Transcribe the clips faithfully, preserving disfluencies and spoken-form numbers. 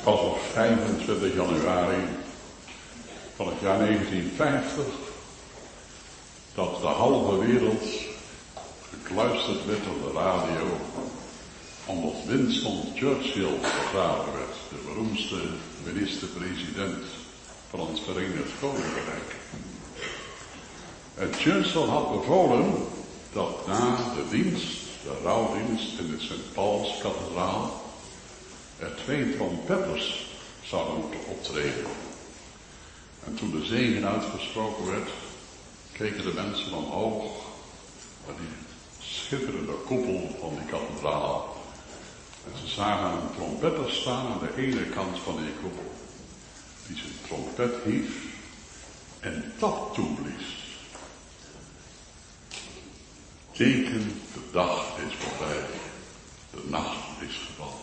was op vijfentwintig januari van het jaar negentienvijftig dat de halve wereld gekluisterd werd op de radio omdat Winston Churchill begraven werd, de beroemdste minister-president van het Verenigd Koninkrijk. En Churchill had bevolen dat na de dienst, de rouwdienst in de Saint Paulskathedraal, er twee trompetters zouden moeten optreden. En toen de zegen uitgesproken werd, keken de mensen omhoog naar die schitterende koepel van die kathedraal. En ze zagen een trompetter staan aan de ene kant van die koepel, die zijn trompet hief en tap toeblies. Teken, de dag is voorbij, de nacht is gevallen.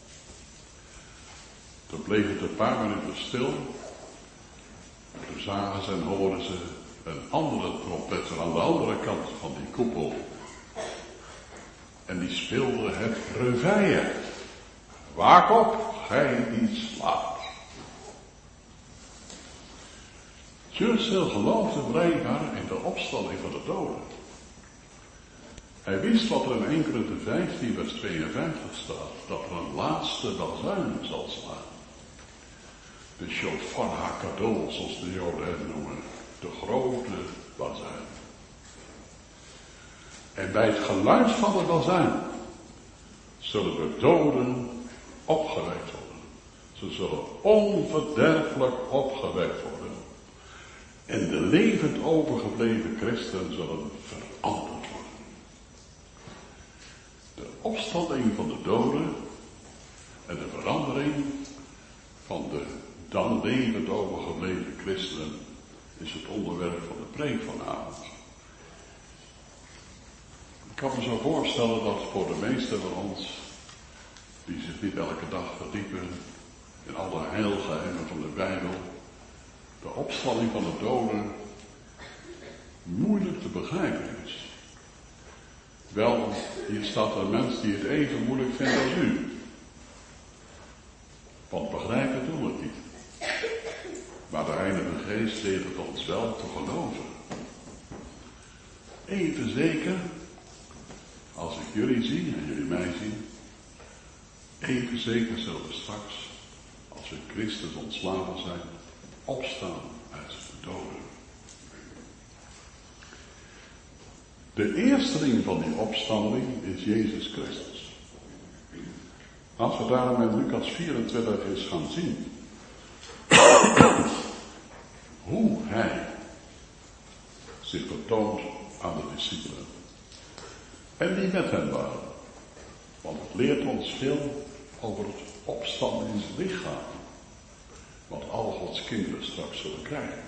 Toen bleef het een paar minuten stil. Toen zagen ze en hoorden ze een andere trompetter aan de andere kant van die koepel. En die speelde het reveille. Waak op, gij die slaapt. Churchill geloofde blijkbaar in de opstanding van de doden. Hij wist wat er in één Korinthe vijftien vers tweeënvijftig staat, dat er een laatste bazuin zal slaan. De shofar hakadol, zoals de Joden het noemen, de grote bazuin. En bij het geluid van de bazuin zullen de doden opgewekt worden. Ze zullen onverderfelijk opgewekt worden. En de levend overgebleven christenen zullen veranderd worden. De opstanding van de doden en de verandering van de dan levend overgebleven christenen is het onderwerp van de preek vanavond. Ik kan me zo voorstellen dat voor de meesten van ons, die zich niet elke dag verdiepen in alle heilgeheimen van de Bijbel, de opstanding van de doden moeilijk te begrijpen is. Wel, hier staat een mens die het even moeilijk vindt als u. Want begrijpen doen we het niet. Maar de Heilige Geest leert het ons wel te geloven. Even zeker, als ik jullie zie en jullie mij zien, even zeker zullen we straks, als we Christus ontslagen zijn, opstaan uit de doden. De eersteling van die opstanding is Jezus Christus. Als we daarom in Lucas vierentwintig eens gaan zien hoe hij zich vertoont aan de discipelen en die met hem waren. Want het leert ons veel over het opstandingslichaam wat al Gods kinderen straks zullen krijgen.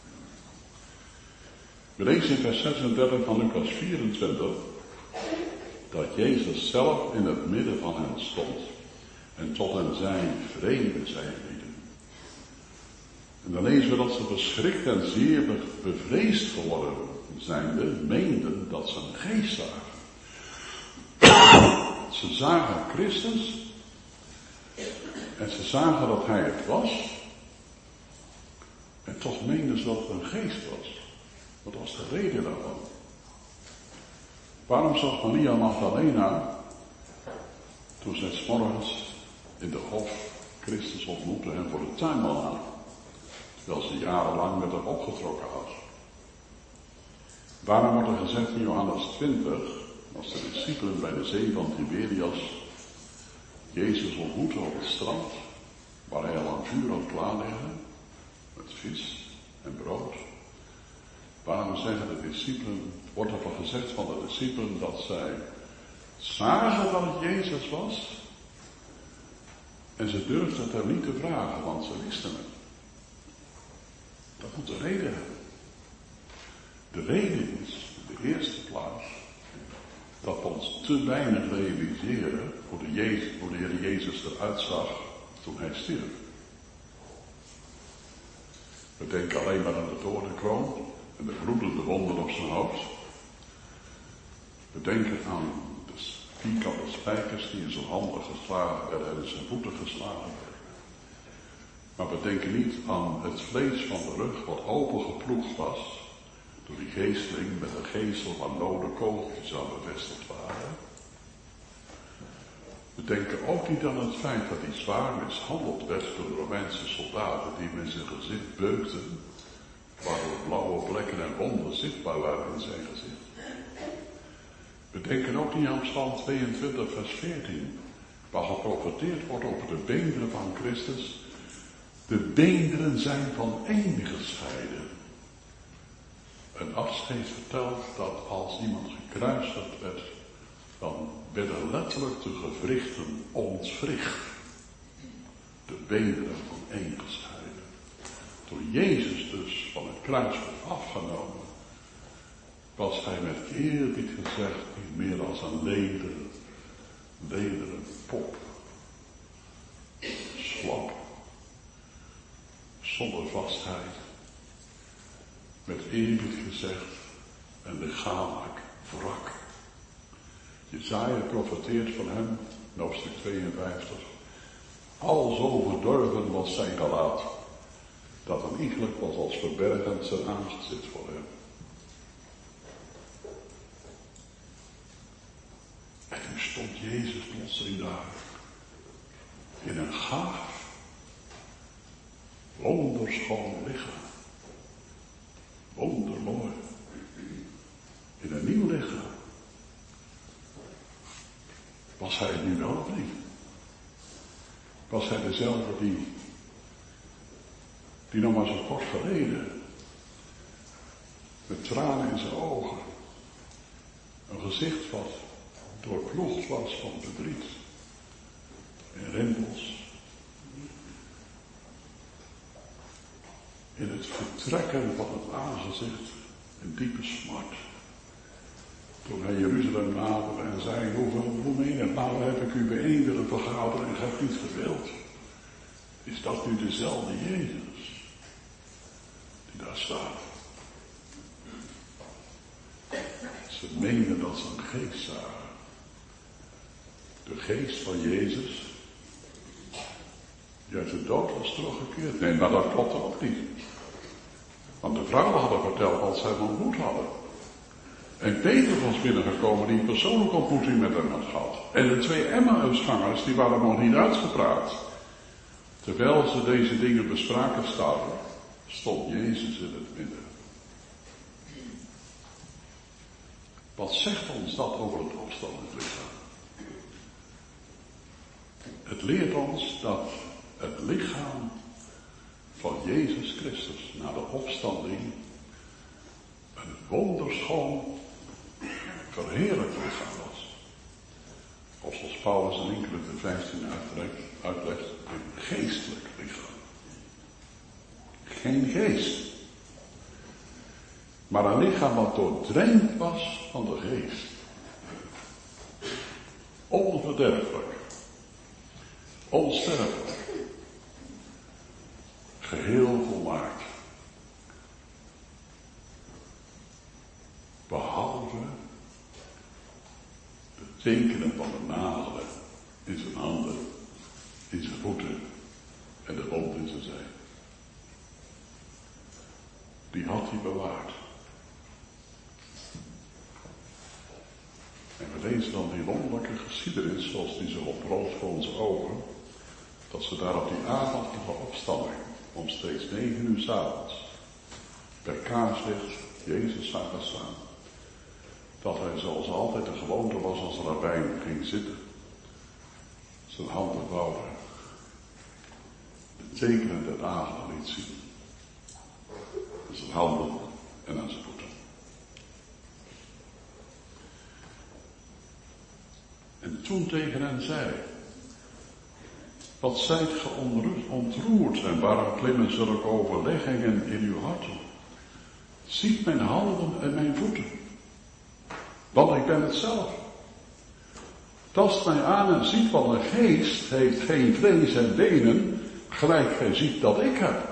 We lezen in vers zesendertig van Lucas vierentwintig dat Jezus zelf in het midden van hen stond en tot hen zei: vrede zij lieden. En dan lezen we dat ze verschrikt en zeer bevreesd geworden zijnde, meenden dat ze een geest zagen. Ze zagen Christus en ze zagen dat hij het was en toch meenden ze dat het een geest was. Wat was de reden daarvan? Waarom zag Maria Magdalena, toen zij 's morgens in de hof Christus ontmoette en voor de tuinman aan, terwijl ze jarenlang met hem opgetrokken had? Waarom wordt er gezegd in Johannes twintig, als de discipelen bij de zee van Tiberias Jezus ontmoetten op het strand, waar hij al een vuur had klaarliggen, met vis en brood? Waarom zeggen de discipelen, wordt er van gezegd van de discipelen dat zij zagen dat het Jezus was en ze durfden het hem niet te vragen, want ze wisten het. Dat moet een reden hebben. De reden is, in de eerste plaats, dat we ons te weinig realiseren hoe de, Jezus, hoe de Heer Jezus eruit zag toen hij stierf. We denken alleen maar aan de doornenkroon en de bloedende wonden op zijn hoofd. We denken aan de vierkante spijkers die in zijn handen geslagen werden en in zijn voeten geslagen werden. Maar we denken niet aan het vlees van de rug wat opengeploegd was door die geesteling met een geestel waar lode kogeltjes aan bevestigd waren. We denken ook niet aan het feit dat hij zwaar mishandeld werd door de Romeinse soldaten die met zijn gezicht beukten, waardoor blauwe plekken en wonden zichtbaar waren in zijn gezicht. We denken ook niet aan Psalm tweeëntwintig vers veertien, waar geprofeteerd wordt over de beenderen van Christus. De beenderen zijn van één gescheiden. Een arts heeft verteld dat als iemand gekruisigd werd, dan werden letterlijk de gewrichten ontwricht. De beenderen van één gescheiden. Toen Jezus dus van het kruis werd afgenomen, was hij met eerbied gezegd niet meer als een lederen, lederen pop. Slap. Zonder vastheid. Met eerbied gezegd een lichamelijk wrak. Jesaja profeteert van hem, in hoofdstuk tweeënvijftig. Al zo verdorven was zijn gelaat, dat een iegelijk was als verbergend zijn aangezicht voor hem. En nu stond Jezus plotseling daar, in een gaaf, wonderschoon lichaam. Wondermooi. In een nieuw lichaam. Was hij het nu wel of niet? Was hij dezelfde die, die nog maar zo kort geleden, met tranen in zijn ogen, een gezicht wat doorploegd was van verdriet en rimpels, in het vertrekken van het aangezicht een diepe smart. Toen hij Jeruzalem naderde en zei, hoeveel menigmalen heb ik u bijeen willen vergaderen en hebt niet gewild. Is dat nu dezelfde Jezus die daar staat? Ze meenden dat ze een geest zagen. De geest van Jezus, die uit de dood was teruggekeerd. Nee, maar dat klopte ook niet. Want de vrouwen hadden verteld wat zij hem ontmoet hadden. En Peter was binnengekomen die een persoonlijke ontmoeting met hem had gehad. En de twee Emmausgangers, die waren nog niet uitgepraat. Terwijl ze deze dingen bespraken staden, stond Jezus in het midden. Wat zegt ons dat over het opstandingslichaam? Het leert ons dat het lichaam van Jezus Christus na de opstanding een wonderschoon, verheerlijkt lichaam was. Of zoals Paulus in één Korinthe vijftien uitlegt, een geestelijk lichaam. Geen geest. Maar een lichaam wat doordrenkt was van de geest. Onverderfelijk. Onsterfelijk. Geheel volmaakt. Behalve de tekenen van de nagelen in zijn handen, in zijn voeten en de wond in zijn zij. Die had hij bewaard. En we lezen dan die wonderlijke geschiedenis zoals die zo oprolt voor onze ogen, dat ze daar op die avond van de opstanding, omstreeks negen uur 's avonds, bij kaarslicht Jezus zagen staan. Dat hij zoals altijd de gewoonte was als een rabbijn ging zitten, zijn handen vouwde, de tekenen der nagelen liet zien, aan zijn handen en aan zijn voeten. En toen tegen hen zei, wat zijt ge ontroerd en waarom klimmen zulke overleggingen in uw harten? Ziet mijn handen en mijn voeten, want ik ben het zelf. Tast mij aan en ziet, want een geest heeft geen vlees en benen, gelijk gij ziet dat ik heb.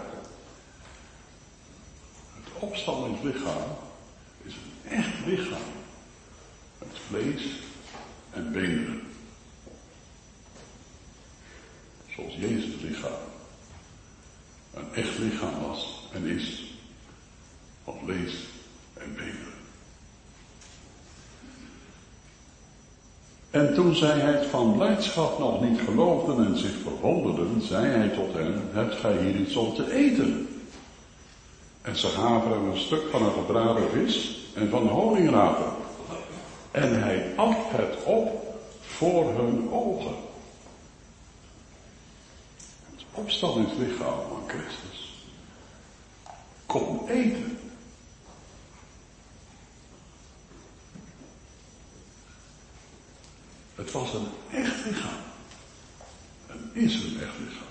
Het opstandingslichaam is een echt lichaam, met vlees en benen. Zoals Jezus lichaam een echt lichaam was en is, van vlees en benen. En toen zij het van blijdschap nog niet geloofden en zich verwonderden, zei hij tot hen, hebt gij hier iets om te eten? En ze gaven hem een stuk van een gebraden vis en van honingraten. En hij at het op voor hun ogen. Het opstandingslichaam van Christus kon eten. Het was een echt lichaam. En is een echt lichaam.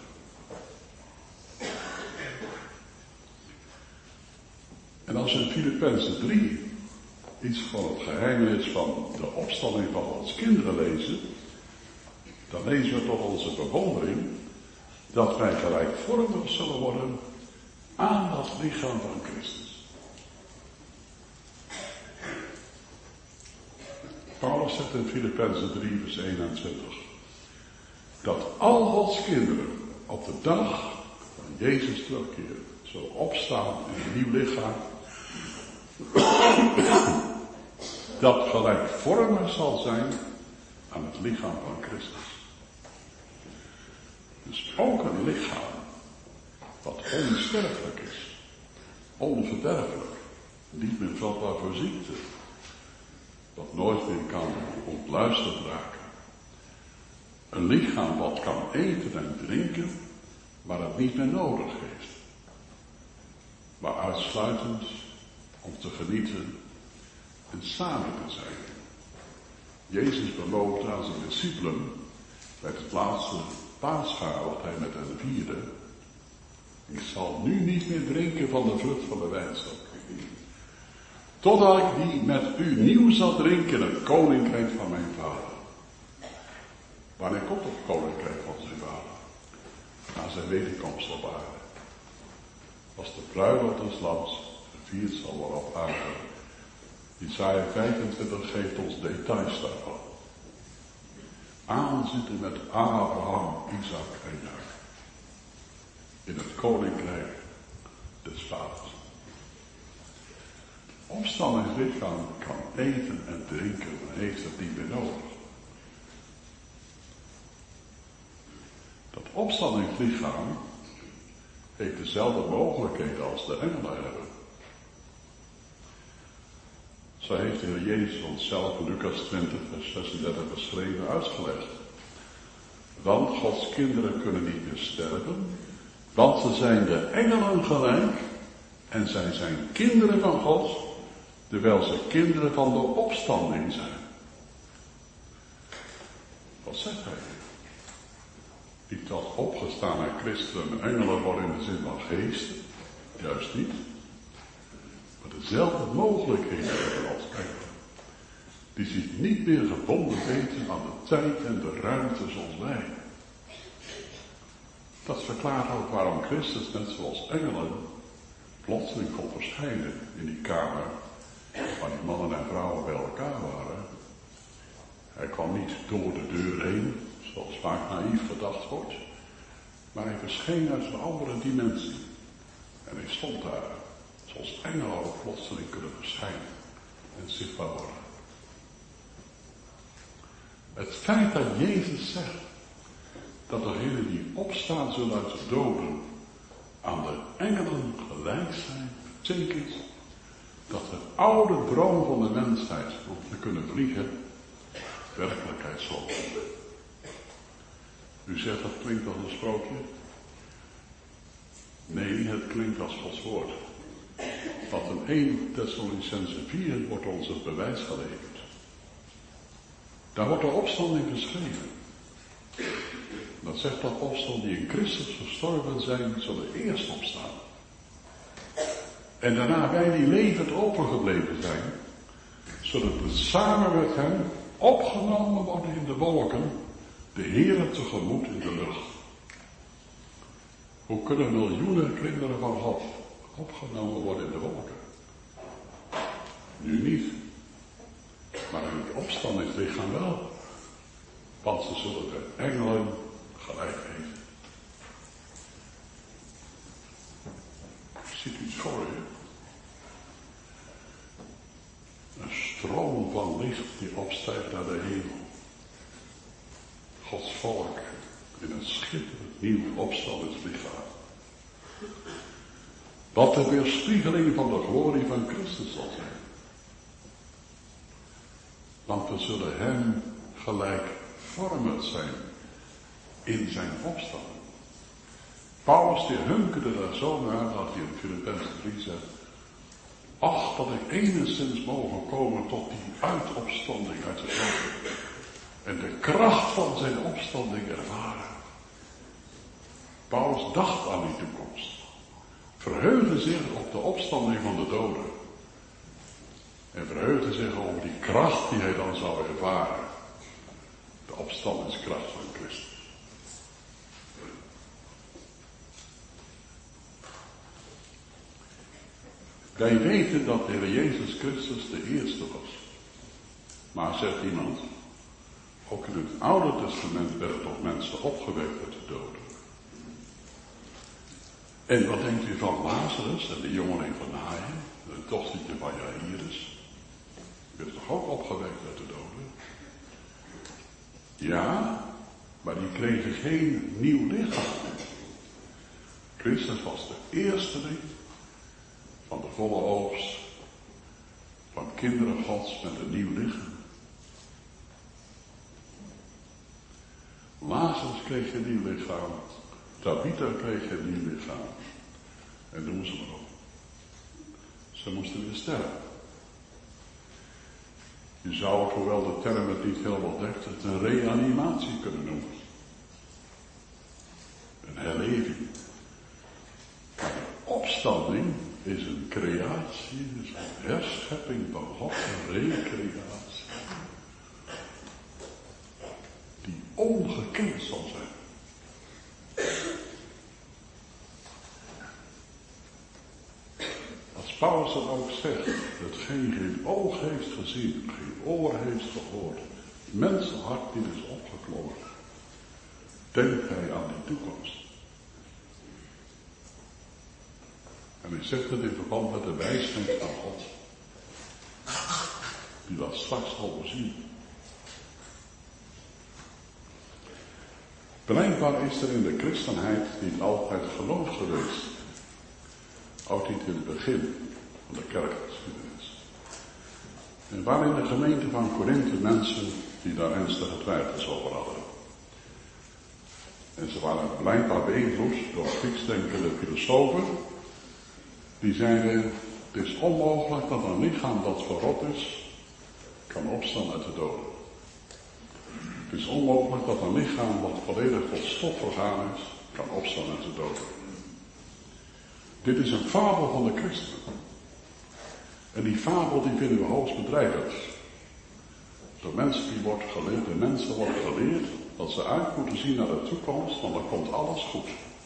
En als we in Filippenzen drie iets van het geheimenis van de opstanding van ons kinderen lezen, dan lezen we tot onze bewondering dat wij gelijkvormig zullen worden aan dat lichaam van Christus. Paulus zegt in Filippenzen drie vers eenentwintig dat al Gods kinderen op de dag van Jezus terugkeer zullen opstaan in een nieuw lichaam dat gelijkvormig zal zijn aan het lichaam van Christus. Dus ook een lichaam wat onsterfelijk is, onverderfelijk, niet meer vatbaar voor ziekte, wat nooit meer kan ontluisterd raken. Een lichaam wat kan eten en drinken, maar het niet meer nodig heeft. Maar uitsluitend om te genieten en samen te zijn. Jezus beloofde aan zijn discipelen bij het laatste paasgaar wat hij met hen vierde: ik zal nu niet meer drinken van de vrucht van de wijnstok, totdat ik die met u nieuw zal drinken in het koninkrijk van mijn vader. Wanneer komt het koninkrijk van zijn vader? Na zijn wederkomst op aarde. Als de bruiloft des lams gevierd zal worden op aarde. Jesaja vijfentwintig geeft ons details daarvan. Aanzitten met Abraham, Isaac en Jacob. In het koninkrijk des vaders. Opstandingslichaam kan eten en drinken, maar heeft het niet meer nodig. Dat opstandingslichaam heeft dezelfde mogelijkheden als de engelen hebben. Zo heeft de Heer Jezus onszelf in Lucas twintig vers zesendertig beschreven uitgelegd. Want Gods kinderen kunnen niet meer sterven, want ze zijn de engelen gelijk en zij zijn kinderen van God, terwijl ze kinderen van de opstanding zijn. Wat zegt hij? Niet dat opgestane christenen engelen worden in de zin van geesten, juist niet. Maar dezelfde mogelijkheden hebben als engelen. Die zich niet meer gebonden weten aan de tijd en de ruimte zoals wij. Dat verklaart ook waarom Christus net zoals engelen plotseling kon verschijnen in die kamer waar die mannen en vrouwen bij elkaar waren. Hij kwam niet door de deur heen, zoals vaak naïef gedacht wordt, maar hij verscheen uit een andere dimensie. En hij stond daar, zoals engelen ook plotseling kunnen verschijnen en zichtbaar worden. Het feit dat Jezus zegt dat degenen die opstaan zullen uit de doden aan de engelen gelijk zijn, betekent dat de oude droom van de mensheid om te kunnen vliegen werkelijkheid zal worden. U zegt dat klinkt als een sprookje? Nee, het klinkt als Gods woord. Want in eerste Thessalonicenzen vier wordt ons het bewijs geleverd. Daar wordt de opstanding beschreven. Dat zegt dat opstand die in Christus gestorven zijn, zullen eerst opstaan. En daarna wij die levend overgebleven zijn, zullen we samen met hem opgenomen worden in de wolken, de Heere tegemoet in de lucht. Hoe kunnen miljoenen kinderen van God opgenomen worden in de wolken? Nu niet. Maar in het opstandingslichaam wel. Want ze zullen de engelen gelijk geven. Ziet u het voor je? Een stroom van licht die opstijgt naar de hemel. Gods volk in een schitterend nieuw opstandingslichaam. Wat de weerspiegeling van de glorie van Christus zal zijn. Want we zullen hem gelijkvormig zijn in zijn opstanding. Paulus die hunkerde daar zo naar dat hij in Filippenzen drie zegt. Ach, dat ik enigszins mogen komen tot die uitopstanding uit de doden. En de kracht van zijn opstanding ervaren. Paulus dacht aan die toekomst. Verheugde zich op de opstanding van de doden. En verheugde zich over die kracht die hij dan zou ervaren. De opstandingskracht van Christus. Wij weten dat de Heer Jezus Christus de eerste was. Maar zegt iemand, ook in het Oude Testament werden toch mensen opgewekt uit de doden. En wat denkt u van Lazarus en de jongeling van Naïn, de dochtertje van Jairus? Die werd toch ook opgewekt uit de doden? Ja, maar die kregen geen nieuw lichaam. Christus was de eersteling van de volle oogst van kinderen Gods met een nieuw lichaam. Lazarus kreeg geen nieuw lichaam. Tabitha kreeg geen nieuw lichaam. En noem ze maar op. Ze moesten weer sterven. Je zou het, hoewel de term het niet helemaal dekt, het een reanimatie kunnen noemen. Een herleving. Maar de opstanding is een creatie, is een herschepping van God, een recreatie. Die ongekend zal zijn. Als Paulus dan ook zegt, hetgeen geen oog heeft gezien, geen oor heeft gehoord, mensenhart die is opgeklommen, denkt hij aan die toekomst. En hij zegt het in verband met de wijsheid van God, die dat straks zal voorzien. Blijkbaar is er in de christenheid niet altijd geloof geweest. Ook niet in het begin van de kerkgeschiedenis. En waren in de gemeente van Korinthe mensen die daar ernstige twijfels over hadden. En ze waren blijkbaar beïnvloed door Grieksdenkende filosofen. Die zeiden, het is onmogelijk dat een lichaam dat verrot is, kan opstaan uit de doden. Het is onmogelijk dat een lichaam wat volledig tot stof vergaan is, kan opstaan uit de doden. Dit is een fabel van de christenen. En die fabel die vinden we hoogst bedreigend. Door mensen die wordt geleerd, de mensen wordt geleerd dat ze uit moeten zien naar de toekomst, want dan komt alles goed.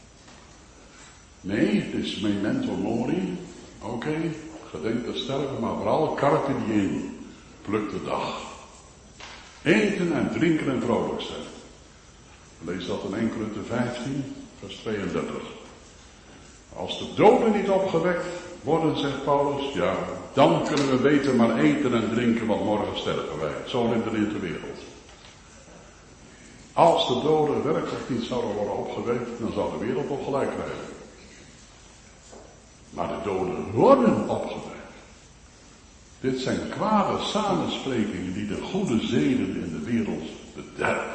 Nee, het is memento mori. Oké, okay, gedenk te sterven, maar vooral carpe diem. Pluk de dag. Eten en drinken en vrolijk zijn. Lees dat in Eerste Korinthe vijftien, vers tweeëndertig. Als de doden niet opgewekt worden, zegt Paulus, ja, dan kunnen we beter maar eten en drinken, want morgen sterven wij. Zo redeneert de wereld. Als de doden werkelijk niet zouden worden opgewekt, dan zou de wereld op gelijk krijgen. Maar de doden worden opgewekt. Dit zijn kwade samensprekingen die de goede zeden in de wereld bederven.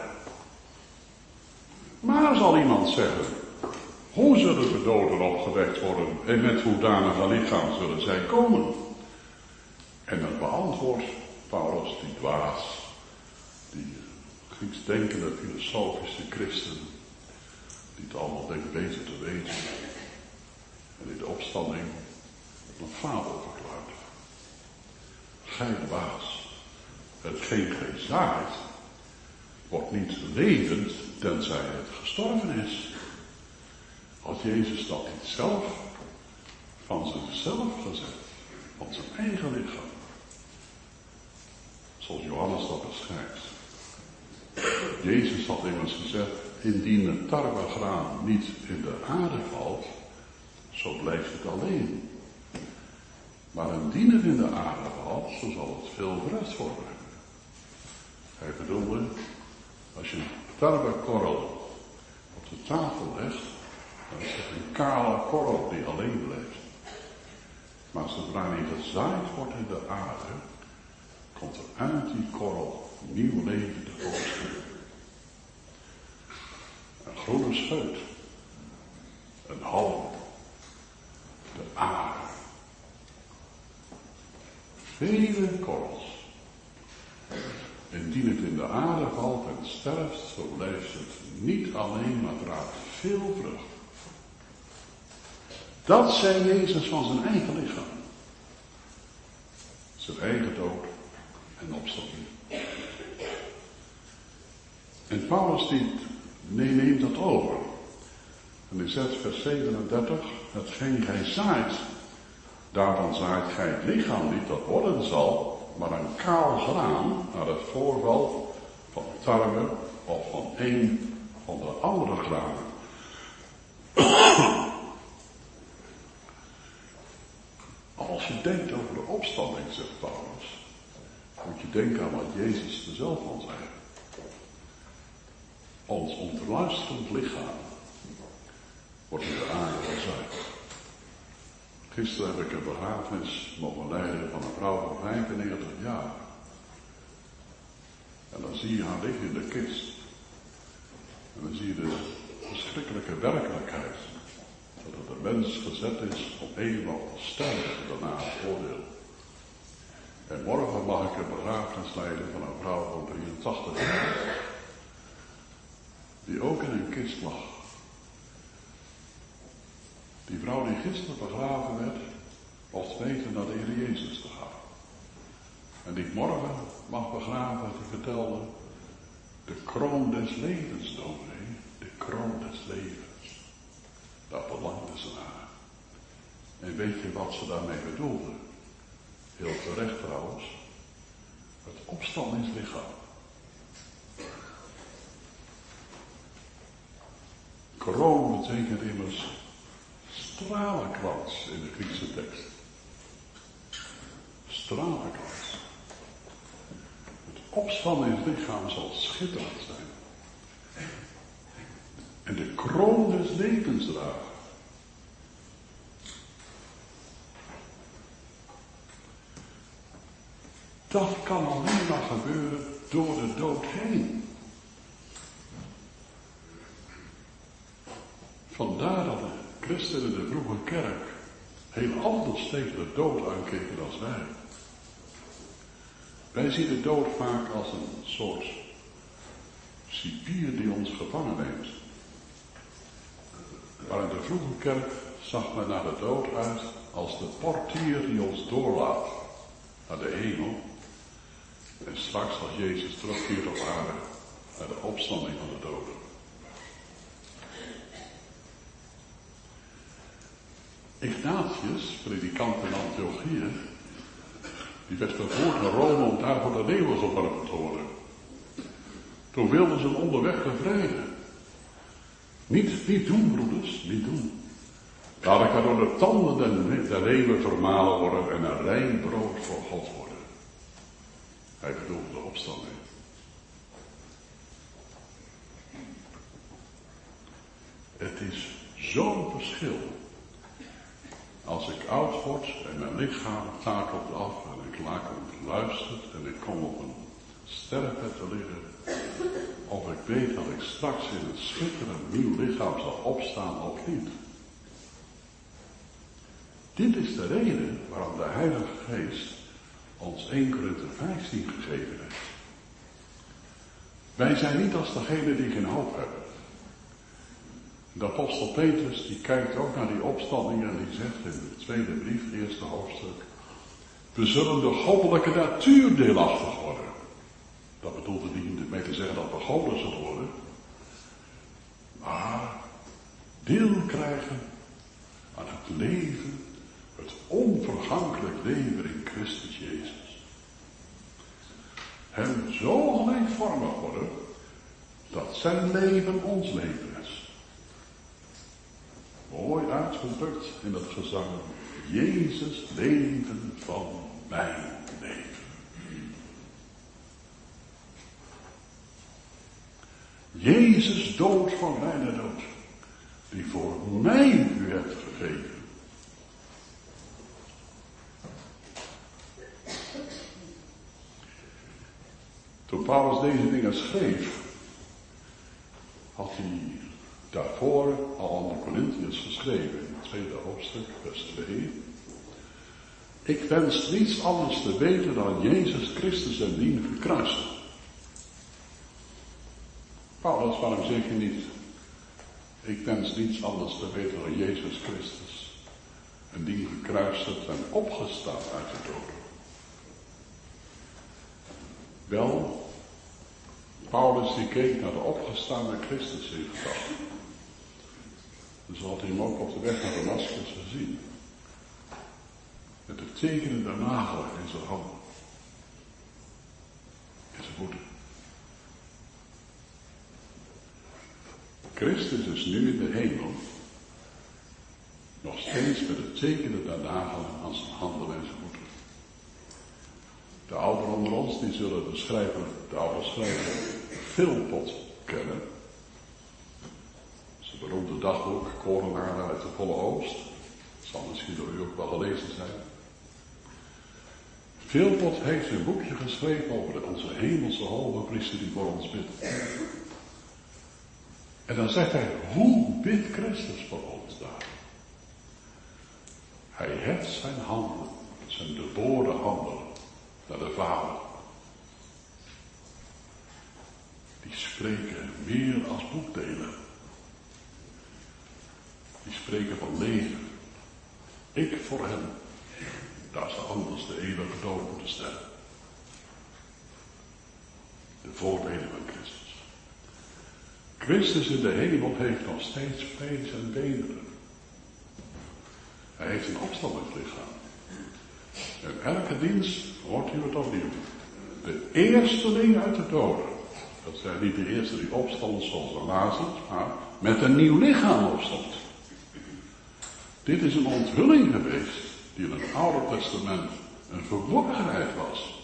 Maar zal iemand zeggen, hoe zullen de doden opgewekt worden en met hoedanige lichaam zullen zij komen? En dan beantwoordt Paulus die dwaas, die Grieksdenkende filosofische christen, die het allemaal denkt beter te weten. En in de opstanding een fabel verklaart. Gij dwaas, hetgeen gij zaait, wordt niet levend tenzij het gestorven is. Had Jezus dat niet zelf van zichzelf gezet, van zijn eigen lichaam. Zoals Johannes dat beschrijft. Jezus had immers gezegd, indien het tarwegraan niet in de aarde valt zo blijft het alleen. Maar indien het in de aarde valt, zo zal het veel rust worden. Hij bedoelde, als je een tarwekorrel op de tafel legt, dan is het een kale korrel die alleen blijft. Maar zodra die gezaaid wordt in de aarde, komt er uit die korrel nieuw leven tevoorschijn. Een groene scheut, een halm, de aarde. Vele korrels. Indien het in de aarde valt en sterft, zo blijft het niet alleen, maar draagt veel vrucht. Dat zei Jezus van zijn eigen lichaam. Zijn eigen dood en opstanding. En Paulus die neemt dat over. En hij zegt vers zevenendertig, hetgeen gij zaait, daarvan zaait gij het lichaam niet dat worden zal, maar een kaal graan naar het voorval van tarwe of van een van de andere granen. Als je denkt over de opstanding, zegt Paulus, moet je denken aan wat Jezus er zelf van zei. Ons ontluisterend lichaam wordt in de aarde gezaaid. Gisteren heb ik een begrafenis mogen leiden van een vrouw van vijfennegentig jaar. En dan zie je haar liggen in de kist. En dan zie je de verschrikkelijke werkelijkheid. Dat het een mens gezet is om eenmaal te sterven, daarna het oordeel. En morgen mag ik een begrafenis leiden van een vrouw van drieëntachtig jaar. Die ook in een kist lag. Die vrouw die gisteren begraven werd, mocht weten naar de Heer Jezus te gaan. En die morgen mag begraven, die vertelde, de kroon des levens, dominee, de kroon des levens. Dat belangde ze naar. En weet je wat ze daarmee bedoelde? Heel terecht trouwens. Het opstandingslichaam. Kroon betekent immers stralenkrans in de Griekse tekst. Stralenkrans. Het opstandingslichaam zal schitterend zijn. En de kroon des levens dragen. Dat kan alleen maar gebeuren door de dood heen. Vandaar dat de christenen in de vroege kerk heel anders tegen de dood aankeken dan wij. Wij zien de dood vaak als een soort cipier die ons gevangen neemt. Maar in de vroege kerk zag men naar de dood uit als de portier die ons doorlaat naar de hemel. En straks als Jezus terugkeert op aarde naar de opstanding van de doden. Ignatius, predikant in Antiochië, die werd vervoerd naar Rome om daar voor de leeuwen geworpen te worden. Toen wilden ze hem onderweg bevrijden. Niet, niet doen, broeders, niet doen. Laat ik er door de tanden der leeuwen vermalen worden en een rein brood voor God worden. Hij bedoelde de opstanding. Het is zo'n verschil. Als ik oud word en mijn lichaam takelt af en ik laat hem luistert en ik kom op een sterfbed te liggen, of ik weet dat ik straks in een schitterend nieuw lichaam zal opstaan of niet. Dit is de reden waarom de Heilige Geest ons eerste Korinthe vijftien gegeven heeft. Wij zijn niet als degene die geen hoop hebben. De apostel Petrus die kijkt ook naar die opstanding en die zegt in de tweede brief, het eerste hoofdstuk, we zullen de goddelijke natuur deelachtig worden. Dat bedoelde niet mee te zeggen dat we goden zullen worden, maar deel krijgen aan het leven, het onvergankelijk leven in Christus Jezus. Hem zo gelijkvormig worden, dat zijn leven ons leven is. mooi uitgedrukt in het gezang. Jezus leven van mijn leven. Jezus dood van mijn dood. Die voor mij u hebt gegeven. Toen Paulus deze dingen schreef, had hij daarvoor al aan de Corinthiërs geschreven, in het tweede hoofdstuk, vers twee. Ik wens niets anders te weten dan Jezus Christus en dien gekruisigd. Paulus, waarom zeg je niet, ik wens niets anders te weten dan Jezus Christus en dien gekruisigd en opgestaan uit de doden? Wel, Paulus die keek naar de opgestaande Christus in gedachten. Dus had hij hem ook op de weg naar Damascus gezien. Met de tekenen der nagelen in zijn handen. In zijn voeten. Christus is nu in de hemel. Nog steeds met de tekenen der nagelen aan zijn handen en zijn voeten. De ouderen onder ons die zullen de schrijver, de oude schrijver Philpot kennen. Dat is een beroemde dagboek, Korenaren uit de volle oogst. Dat zal misschien door u ook wel gelezen zijn. Philpot heeft een boekje geschreven over onze hemelse hoge priester die voor ons bidt. En dan zegt hij, hoe bidt Christus voor ons daar? Hij heft zijn handen, zijn doorboorde handen, naar de Vader. Die spreken meer als boekdelen. Die spreken van leven. Ik voor hem. Daar zou anders de eeuwige dood moeten stellen. De voorbeden van Christus. Christus in de hemel heeft nog steeds vlees en beenderen. Hij heeft een opstandingslichaam. En elke dienst hoort u het opnieuw. De eersteling uit de doden. Dat zijn niet de eerste die opstond zoals de Lazarus, maar met een nieuw lichaam opstond. Dit is een onthulling geweest die in het Oude Testament een verborgenheid was.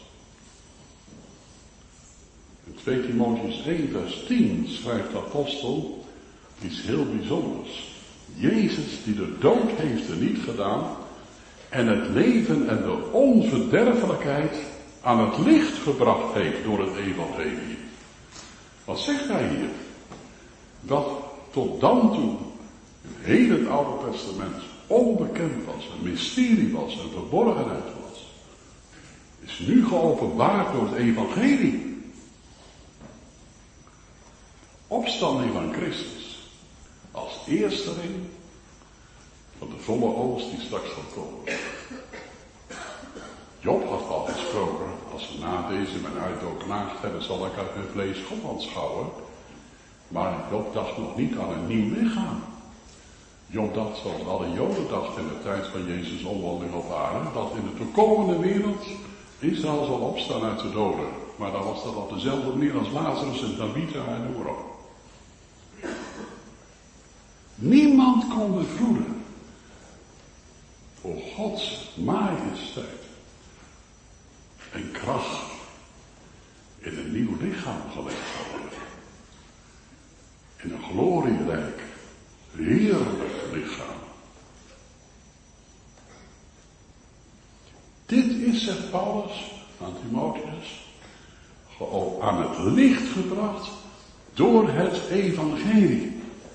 In twee Timotheüs één vers tien schrijft de apostel iets heel bijzonders. Jezus die de dood heeft er niet gedaan en het leven en de onverderfelijkheid aan het licht gebracht heeft door het evangelie. Wat zegt hij hier? Dat tot dan toe in heel het Oude Testament onbekend was, een mysterie was, een verborgenheid was, is nu geopenbaard door het evangelie. Opstanding van Christus als eersteling van de volle oogst die straks zal komen. Job had al gesproken, als ze na deze mijn uitdook naast hebben, zal ik uit mijn vlees God aanschouwen. Maar Job dacht nog niet aan een nieuw lichaam. Job dacht, zoals alle Joden dachten in de tijd van Jezus' omwandeling op aarde, dat in de toekomende wereld Israël zal opstaan uit de doden. Maar dan was dat op dezelfde manier als Lazarus en Tabitha en Noora. Niemand kon bevroeden voor Gods majesteit en kracht in een nieuw lichaam gelegd zal worden. In een glorierijk, heerlijk lichaam. Dit is, zegt Paulus aan Timotheus, aan het licht gebracht door het evangelie.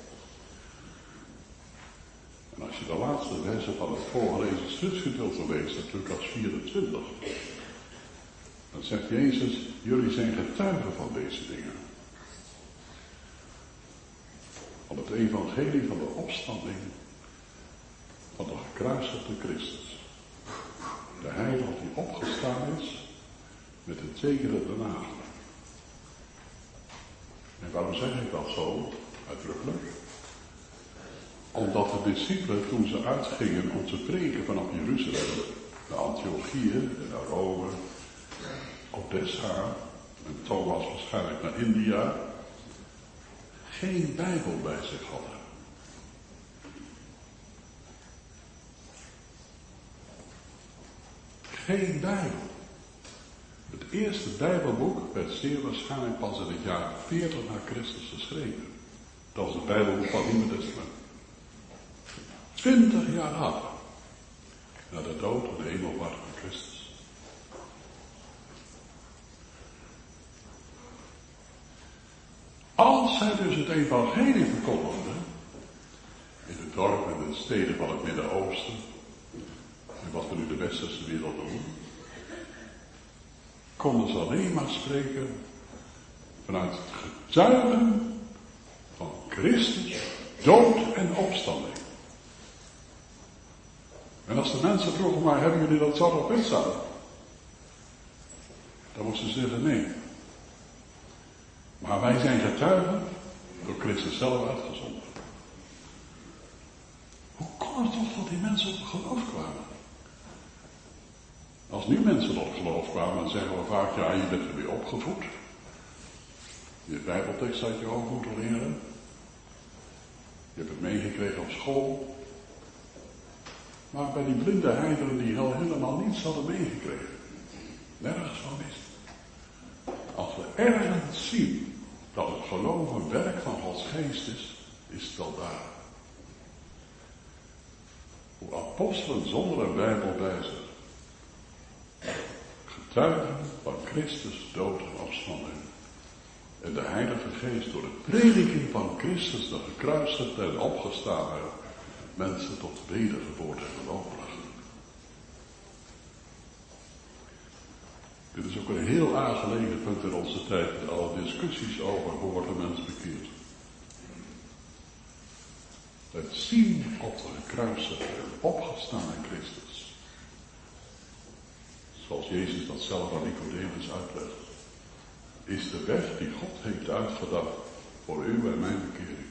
En als je de laatste versen van het voorgelezen schriftgedeelte leest, uit Lucas vierentwintig, dan zegt Jezus, jullie zijn getuigen van deze dingen. Van het evangelie van de opstanding van de gekruisigde Christus. De heilige die opgestaan is met de tekenen der nagelen. En waarom zeg ik dat zo uitdrukkelijk? Omdat de discipelen toen ze uitgingen om te preken vanaf Jeruzalem, naar Antiochië en naar Rome, Odessa en Thomas waarschijnlijk naar India, geen Bijbel bij zich hadden. geen Bijbel. Het eerste Bijbelboek werd zeer waarschijnlijk pas in het jaar veertig na Christus geschreven. Dat was het Bijbelboek van het Nieuwe Testament. Twintig jaar later. Na de dood en de hemelvaart van Christus. Als zij dus het evangelie verkondigden, in de dorpen en de steden van het Midden-Oosten, en wat we nu de westerse wereld doen, konden ze alleen maar spreken vanuit het getuigen van Christus, dood en opstanding. En als de mensen vroegen, maar hebben jullie dat zelf op instaan? Dan moesten ze zeggen nee. Maar wij zijn getuigen door Christus zelf uitgezonden. Hoe kon het toch dat die mensen op geloof kwamen? Als nu mensen tot geloof kwamen, dan zeggen we vaak, ja, je bent er weer opgevoed. Je Bijbeltekst had je ook moeten leren. Je hebt het meegekregen op school. Maar bij die blinde heidenen die helemaal niets hadden meegekregen. Nergens van wist. Als we ergens zien dat het geloof een werk van Gods geest is, is het al daar. Hoe apostelen zonder een Bijbel bij zich getuigen van Christus dood en opstanding. En de Heilige Geest door de prediking van Christus, de gekruisigde en opgestane mensen tot wedergeboorte en geloof brachten. Dit is ook een heel aangelegen punt in onze tijd, met alle discussies over hoe wordt een mens bekeerd. Het zien op de gekruisigde en opgestane Christus. Zoals Jezus dat zelf aan Nicodemus uitlegt. Is de weg die God heeft uitgedacht voor u en mijn bekering.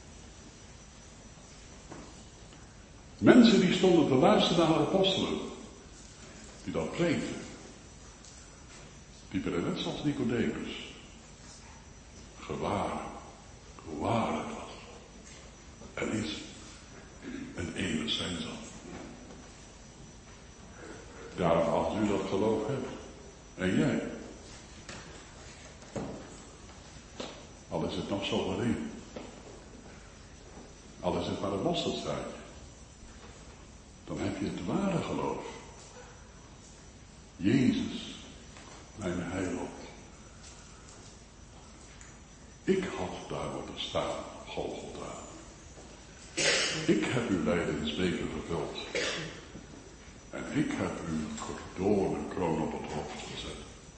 Mensen die stonden te luisteren naar de apostelen. Die dat preekten. Die werden net zoals Nicodemus. Gewaar. Hoe waar het was. Er is een eeuwig zijn zal. Daarom als u dat geloof hebt. En jij. Al is het nog zo gering. Al is het maar een mosterdzaadje. Dan heb je het ware geloof. Jezus, mijn heiland. Ik had daar moeten staan, Golgotha. Ik heb uw lijdensbeker vervuld. En ik heb u door een kroon op het hoofd gezet.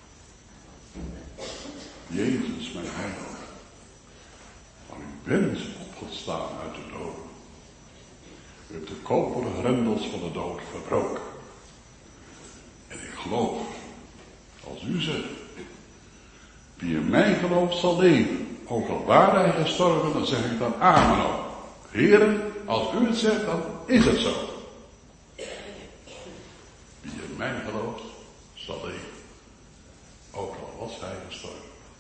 Jezus, mijn heiland. Maar u bent opgestaan uit de dood. U hebt de koperen grendels van de dood verbroken. En ik geloof, als u zegt, wie in mij gelooft zal leven. Ook al waar hij gestorven, dan zeg ik dan amen op. Heren, als u het zegt, dan is het zo. Wie in mij gelooft, zal leven. Ook al was hij gestorven.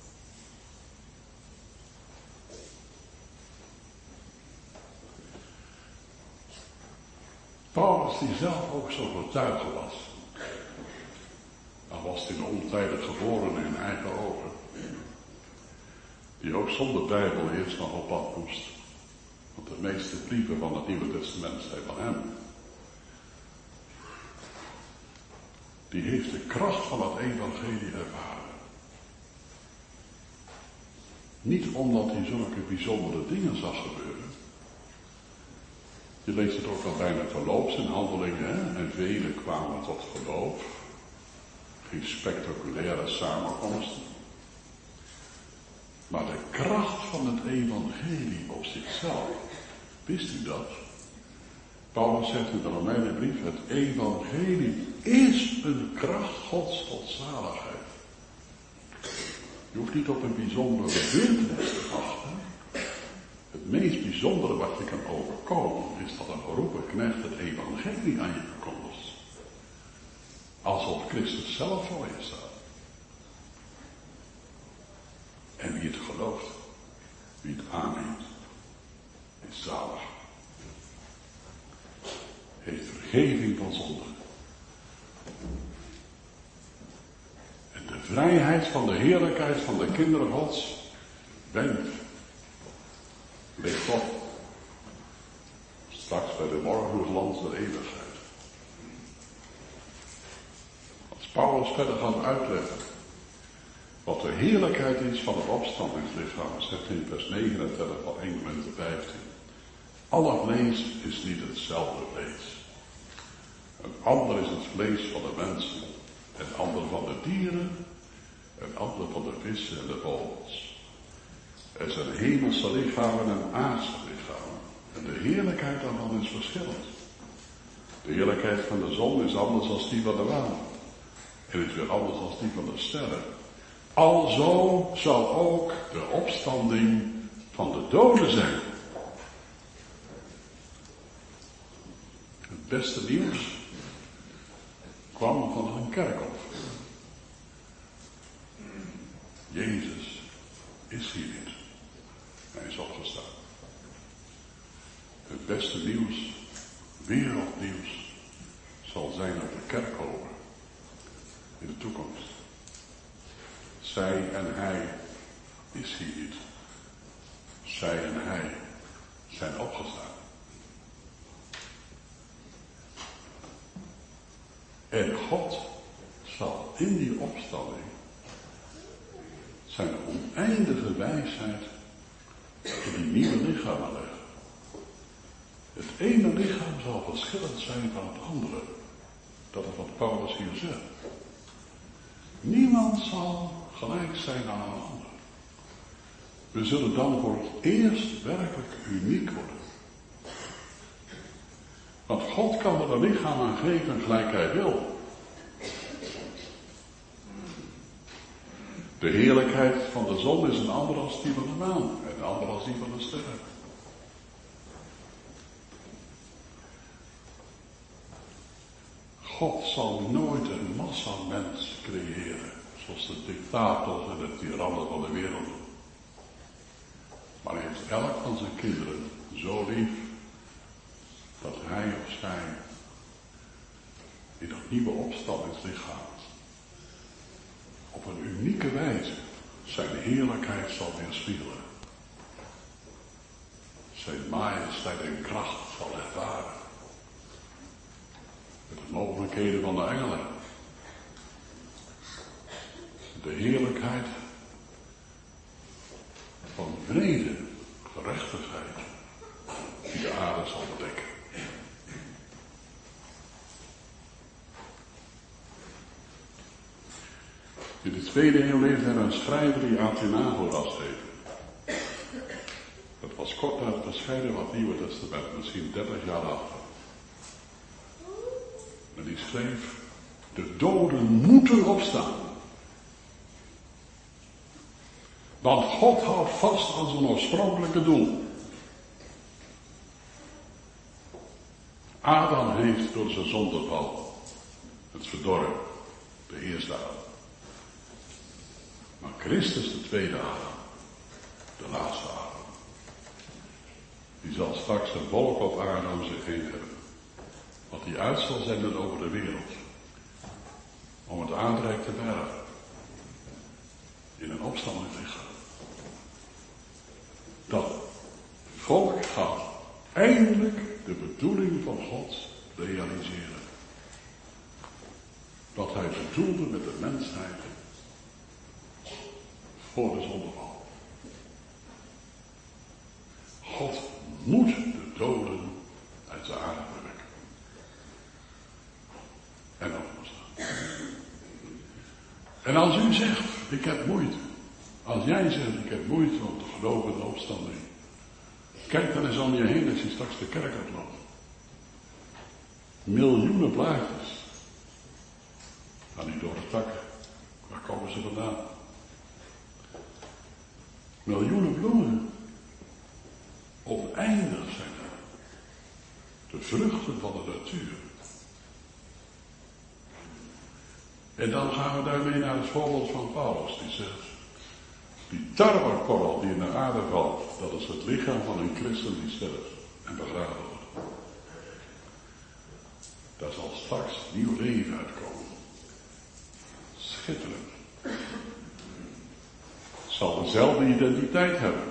Paulus, die zelf ook zo getuige was. Al was hij ontijdig geboren in eigen ogen. Die ook zonder Bijbel eerst nog op pad moest. Want de meeste brieven van het Nieuwe Testament zijn van hem. Die heeft de kracht van het evangelie ervaren. Niet omdat hij zulke bijzondere dingen zag gebeuren. Je leest het ook al bijna verloops in handelingen, hè? En velen kwamen tot geloof. Geen spectaculaire samenkomsten. Maar de kracht van het evangelie op zichzelf, wist u dat? Paulus zegt in de Romeinenbrief, het evangelie is een kracht Gods tot zaligheid. Je hoeft niet op een bijzondere gebeurtenis te wachten. Het meest bijzondere wat je kan overkomen, is dat een geroepen knecht het evangelie aan je verkondigt. Alsof Christus zelf voor je staat. En wie het gelooft, wie het aanneemt, is zalig. Heeft vergeving van zonde. vrijheid van de heerlijkheid van de kinderen Gods wendt. Ligt op. Straks bij de morgenglans der eeuwigheid. Als Paulus verder gaat uitleggen wat de heerlijkheid is van het opstandingslichaam, zegt in vers negenendertig van Eerste Korinthe vijftien. Alle vlees is niet hetzelfde vlees. Een ander is het vlees van de mensen, een ander van de dieren, een ander van de vissen en de vogels. Er zijn hemelse lichamen en aardse lichamen. En de heerlijkheid daarvan is verschillend. De heerlijkheid van de zon is anders dan die van de maan. En is weer anders dan die van de sterren. Alzo zal ook de opstanding van de doden zijn. Het beste nieuws kwam van een kerkhof. Jezus is hier niet. Hij is opgestaan. Het beste nieuws, wereldnieuws, zal zijn op de kerkhoven in de toekomst. Zij en hij is hier niet. Zij en hij zijn opgestaan. En God zal in die opstanding zijn oneindige wijsheid in die nieuwe lichamen leggen. Het ene lichaam zal verschillend zijn van het andere. Dat is wat Paulus hier zegt. Niemand zal gelijk zijn aan een ander. We zullen dan voor het eerst werkelijk uniek worden. Want God kan er een lichaam aan geven gelijk hij wil. De heerlijkheid van de zon is een ander als die van de maan en een ander als die van de sterren. God zal nooit een massa mens creëren, zoals de dictators en de tirannen van de wereld doen. Maar hij heeft elk van zijn kinderen zo lief, dat hij of zij in dat nieuwe opstandingslichaam op een unieke wijze zijn heerlijkheid zal weerspiegelen. Zijn majesteit en kracht zal ervaren. Met de mogelijkheden van de engelen. De heerlijkheid van vrede, gerechtigheid, die de aarde zal bedekken. In de tweede eeuw leefde er een schrijver die Athenagoras heette. Dat was kort na het verschijnen van het Nieuwe Testament, misschien dertig jaar achter. En die schreef, de doden moeten opstaan. Want God houdt vast aan zijn oorspronkelijke doel. Adam heeft door zijn zondeval het verdorven, de eerste Adam. Maar Christus, de tweede Adam, de laatste Adam, die zal straks een volk op aarde om zich heen hebben. Wat hij uit zal zenden over de wereld. Om het aardrijk te bergen. In een opstandingslichaam. Dat volk gaat eindelijk de bedoeling van God realiseren. Wat hij bedoelde met de mensheid voor de zondeval. God moet de doden uit de aarde verwekken. En opstaan. En als u zegt, ik heb moeite. Als jij zegt, ik heb moeite om te geloven in de opstanding. Kijk dan eens om je heen als je straks de kerk uitloopt. Miljoenen plaatjes. Gaan niet door de takken. Waar komen ze vandaan? Miljoenen bloemen. Oneindig zijn er. De vruchten van de natuur. En dan gaan we daarmee naar het voorbeeld van Paulus. Die zegt, die tarwekorrel die in de aarde valt, dat is het lichaam van een christen die sterft en begraven wordt. Daar zal straks nieuw leven uitkomen. Schitterend. dezelfde identiteit hebben.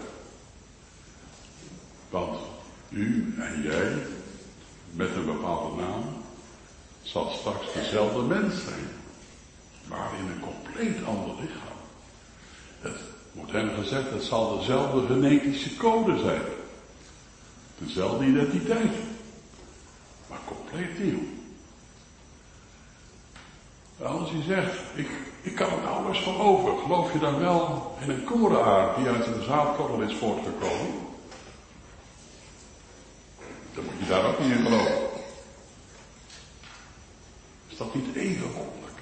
Want u en jij, met een bepaalde naam, zal straks dezelfde mens zijn, maar in een compleet ander lichaam. Het wordt hem gezegd, het zal dezelfde genetische code zijn. Dezelfde identiteit, maar compleet nieuw. Als hij zegt, ik, ik kan er nou eens van over, geloof je dan wel in een korenaar die uit een zaadkorrel is voortgekomen? Dan moet je daar ook niet in geloven. Is dat niet even wonderlijk?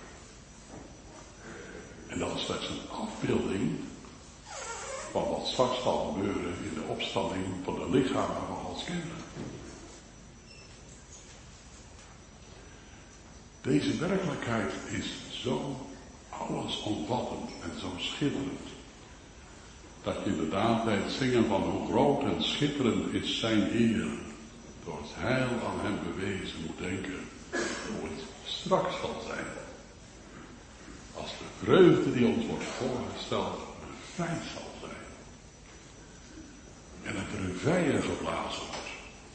En dat is slechts een afbeelding van wat straks zal gebeuren in de opstanding van de lichamen van Gods kinderen. Deze werkelijkheid is zo allesomvattend en zo schitterend, dat je inderdaad bij het zingen van hoe groot en schitterend is zijn eer, door het heil aan hem bewezen moet denken, hoe het straks zal zijn. Als de vreugde die ons wordt voorgesteld een feit zal zijn. En het reveille geblazen wordt.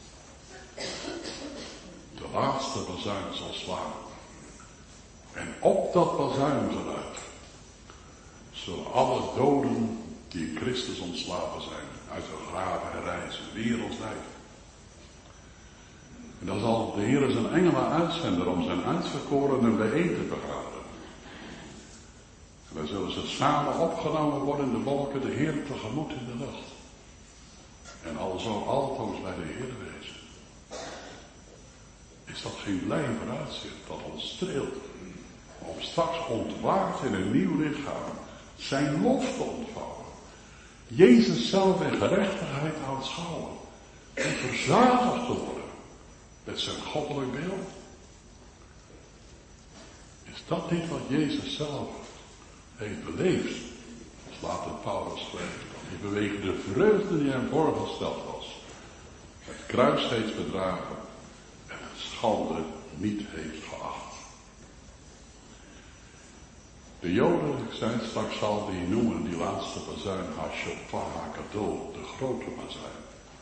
De laatste bazuin zal slaan. En op dat bazuingeluid zullen alle doden die in Christus ontslapen zijn, uit hun graven herrijzen, wereldwijd. En dan zal de Heer zijn engelen uitzenden om zijn uitverkorenen bijeen te vergaderen. En dan zullen ze samen opgenomen worden in de wolken, de Heer tegemoet in de lucht. En alzo altoos bij de Heer wezen. Is dat geen blij vooruitzicht dat ons streelt? Om straks ontwaakt in een nieuw lichaam zijn lof te ontvouwen. Jezus zelf in gerechtigheid aanschouwen. En verzadigd te worden met zijn goddelijk beeld. Is dat niet wat Jezus zelf heeft beleefd? Als later Paulus schreef. Die bewegen de vreugde die hem voorgesteld was. Het kruis heeft bedragen en het schande niet heeft geacht. De Joden, ik zei het straks al, die noemen die laatste bazuin HaShofar HaGadol, de grote bazuin.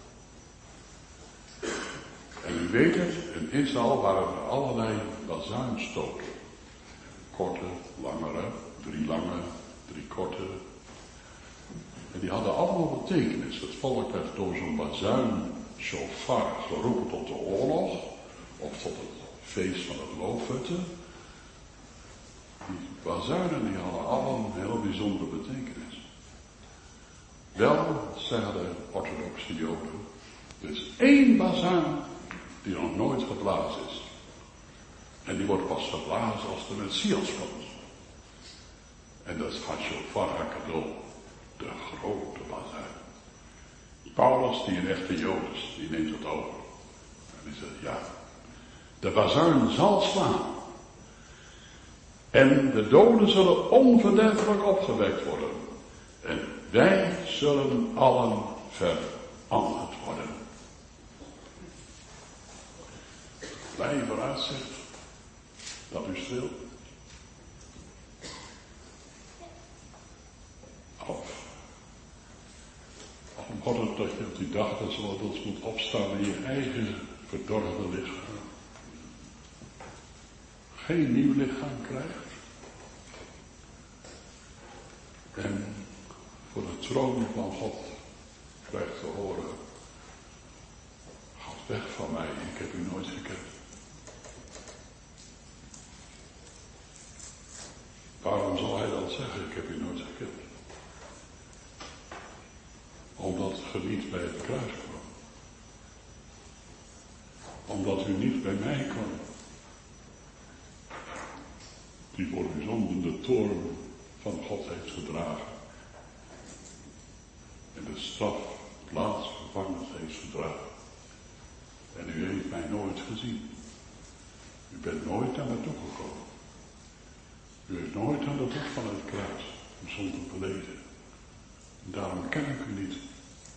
En u weet het, in Israël waren er allerlei bazuinstoten. Korte, langere, drie lange, drie korte. En die hadden allemaal betekenis. Het volk werd door zo'n bazuin shofar geroepen tot de oorlog, of tot het feest van het loofhutten. Die bazuinen die hadden allemaal een heel bijzondere betekenis. Wel, zeggen de orthodoxe Joden, er is één bazuin die nog nooit geblazen is. En die wordt pas geblazen als de Messias komt. En dat is HaShofar HaGadol, de grote bazuin. Paulus, die een echte Jood is, die neemt het over. En die zegt, ja, de bazuin zal slaan. En de doden zullen onverderfelijk opgewekt worden. En wij zullen allen veranderd worden. Blij vooruitzicht dat u streelt. Of, of wordt het dat je op die dag dat zoals moet opstaan in je eigen verdorven lichaam. Geen nieuw lichaam krijgt. En voor de troon van God krijgt te horen. Ga weg van mij, ik heb u nooit gekend. Waarom zal hij dan zeggen, ik heb u nooit gekend? Omdat ge niet bij het kruis kwam. Omdat u niet bij mij kwam. Die voor uw zonden de toorn van God heeft gedragen. En de straf plaatsvervangend heeft gedragen. En u heeft mij nooit gezien. U bent nooit naar me toegekomen. U heeft nooit aan de voet van het kruis uw zonden beleden. En daarom ken ik u niet.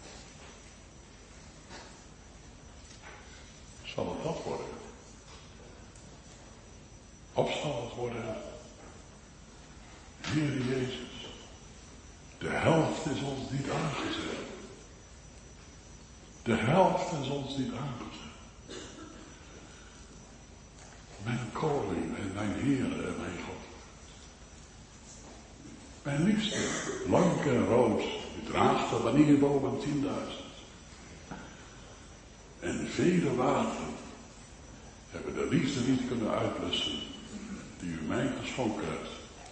Zal het dat worden? Of zal het worden, Heer Jezus, De helft is ons niet aangezet. De helft is ons niet aangezet. Mijn koning en mijn Heere en mijn God. Mijn liefste, blank en rood, u draagt de wanierboom aan tienduizend. En vele wateren hebben de liefde niet kunnen uitblussen die u mij geschonken hebt.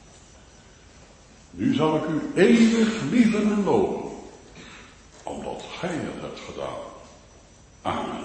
Nu zal ik u eeuwig lieven en loven, omdat gij het hebt gedaan. Amen.